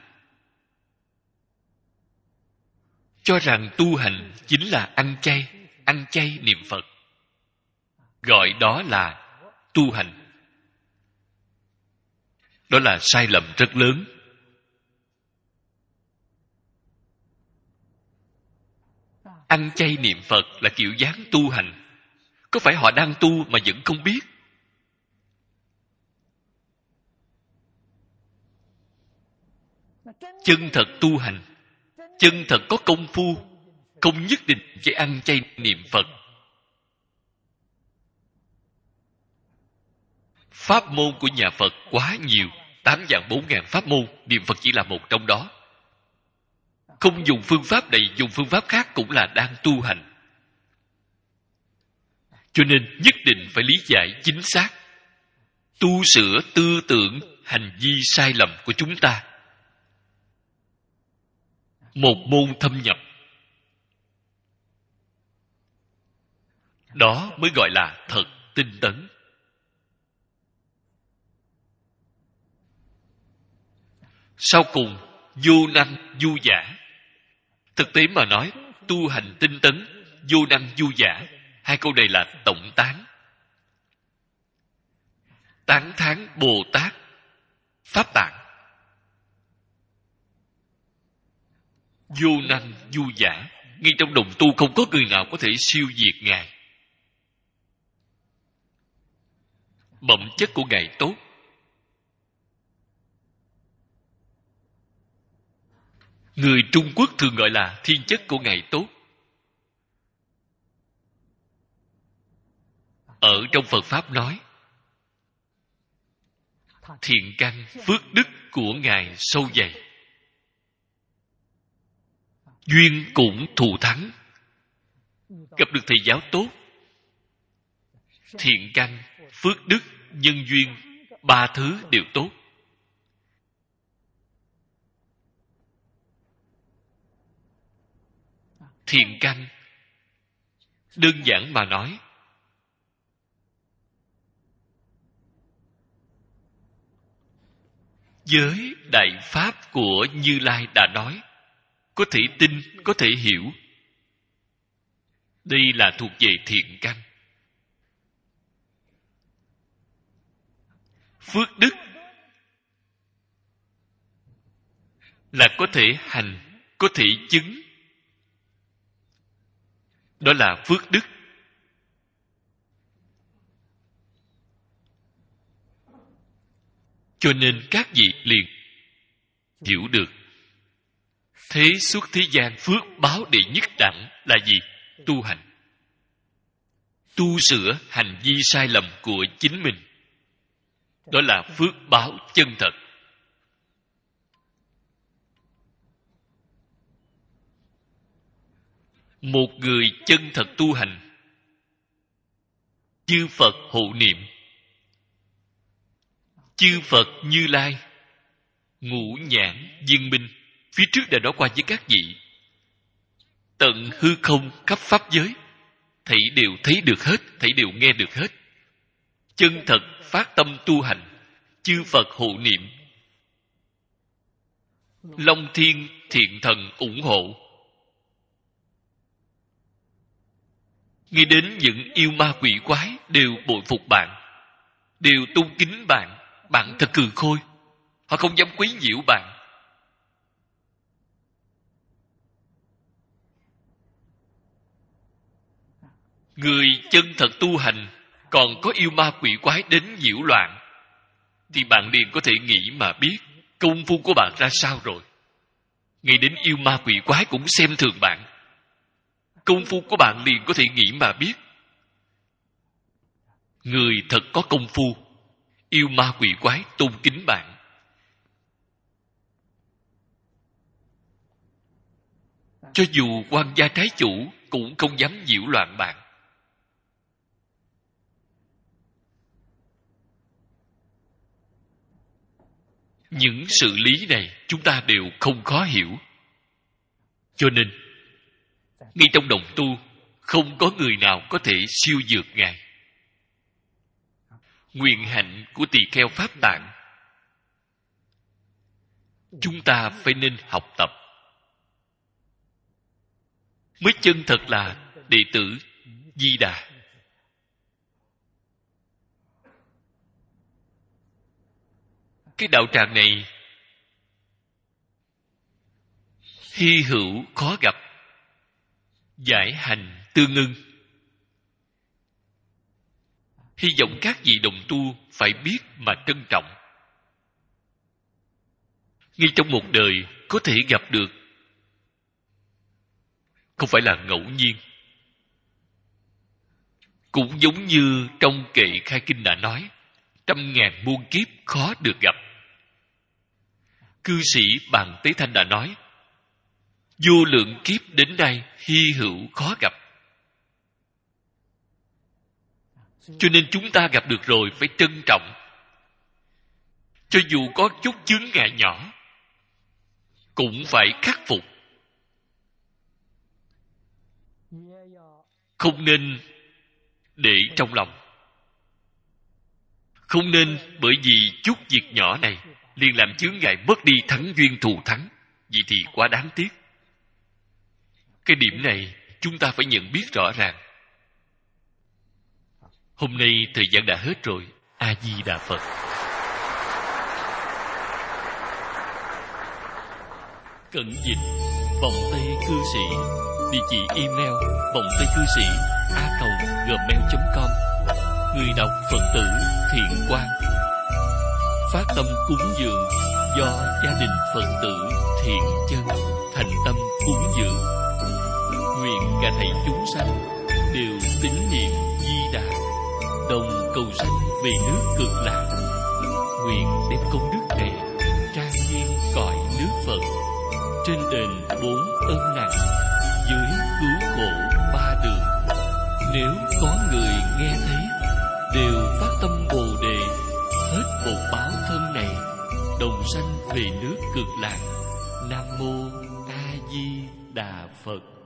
cho rằng tu hành chính là ăn chay niệm Phật, gọi đó là tu hành. Đó là sai lầm rất lớn. Ăn chay niệm Phật là kiểu dáng tu hành. Có phải họ đang tu mà vẫn không biết? Chân thật tu hành, chân thật có công phu, không nhất định chỉ ăn chay niệm Phật. Pháp môn của nhà Phật quá nhiều, 8.400 pháp môn, niệm Phật chỉ là một trong đó. Không dùng phương pháp này, dùng phương pháp khác cũng là đang tu hành. Cho nên nhất định phải lý giải chính xác, tu sửa tư tưởng, hành vi sai lầm của chúng ta. Một môn thâm nhập, đó mới gọi là thật tinh tấn. Sau cùng, vô năng vô giả. Thực tế mà nói, tu hành tinh tấn, vô năng vô giả, hai câu này là tổng tán. Tán thán Bồ Tát Pháp Tạng. Vô năng vô giả, ngay trong đồng tu không có người nào có thể siêu diệt Ngài. Bẩm chất của Ngài tốt. Người Trung Quốc thường gọi là thiên chất của Ngài tốt. Ở trong Phật Pháp nói, thiện căn phước đức của Ngài sâu dày, duyên cũng thù thắng. Gặp được thầy giáo tốt, thiện căn, phước đức, nhân duyên, ba thứ đều tốt. Thiện căn, đơn giản mà nói, giới đại pháp của Như Lai đã nói, có thể tin, có thể hiểu. Đây là thuộc về thiện căn. Phước đức là có thể hành, có thể chứng. Đó là phước đức. Cho nên các vị liền hiểu được thế xuất thế gian phước báo đệ nhất đẳng là gì? Tu hành. Tu sửa hành vi sai lầm của chính mình. Đó là phước báo chân thật. Một người chân thật tu hành, chư Phật hộ niệm, chư Phật Như Lai, ngũ nhãn viên minh, phía trước đã nói qua với các vị, tận hư không khắp pháp giới, thảy đều thấy được hết, thảy đều nghe được hết. Chân thật phát tâm tu hành, chư Phật hộ niệm, Long thiên thiện thần ủng hộ. Nghĩ đến những yêu ma quỷ quái đều bội phục bạn, đều tôn kính bạn. Bạn thật cừ khôi, họ không dám quấy nhiễu bạn. Người chân thật tu hành còn có yêu ma quỷ quái đến nhiễu loạn, thì bạn liền có thể nghĩ mà biết công phu của bạn ra sao rồi. Ngay đến yêu ma quỷ quái cũng xem thường bạn. Công phu của bạn liền có thể nghĩ mà biết. Người thật có công phu, yêu ma quỷ quái tôn kính bạn. Cho dù quan gia trái chủ cũng không dám nhiễu loạn bạn. Những sự lý này chúng ta đều không khó hiểu. Cho nên ngay trong đồng tu không có người nào có thể siêu vượt Ngài. Nguyện hạnh của tỳ kheo Pháp Tạng chúng ta phải nên học tập, mới chân thật là đệ tử Di Đà. Cái đạo tràng này hy hữu khó gặp, giải hành tương ưng. Hy vọng các vị đồng tu phải biết mà trân trọng. Ngay trong một đời có thể gặp được, không phải là ngẫu nhiên. Cũng giống như trong kệ khai kinh đã nói, 100.000 muôn kiếp khó được gặp. Cư sĩ Bàn Tế Thanh đã nói, vô lượng kiếp đến nay hy hữu khó gặp. Cho nên chúng ta gặp được rồi phải trân trọng. Cho dù có chút chướng ngại nhỏ cũng phải khắc phục. Không nên để trong lòng. Không nên bởi vì chút việc nhỏ này liền làm chướng ngại mất đi thắng duyên thù thắng. Vậy thì quá đáng tiếc. Cái điểm này chúng ta phải nhận biết rõ ràng. Hôm nay thời gian đã hết rồi. A Di Đà Phật. Cận dịch vòng tay cư sĩ. Địa chỉ email vòng tay cư sĩ @gmail.com. Người đọc Phật tử Thiện Quang. Phát tâm cúng dường do gia đình Phật tử Thiện Chân thành tâm cúng dường. Nguyện cả thảy chúng sanh đều tín niệm Di Đà, đồng cầu sanh về nước Cực Lạc. Nguyện đem công đức này trang nghiêm cõi nước Phật, trên đền 4 ân nặng, dưới cứu khổ 3 đường. Nếu có người nghe thấy đều phát tâm Bồ Đề, hết một báo thân này, đồng sanh về nước Cực Lạc. Nam mô A Di Đà Phật.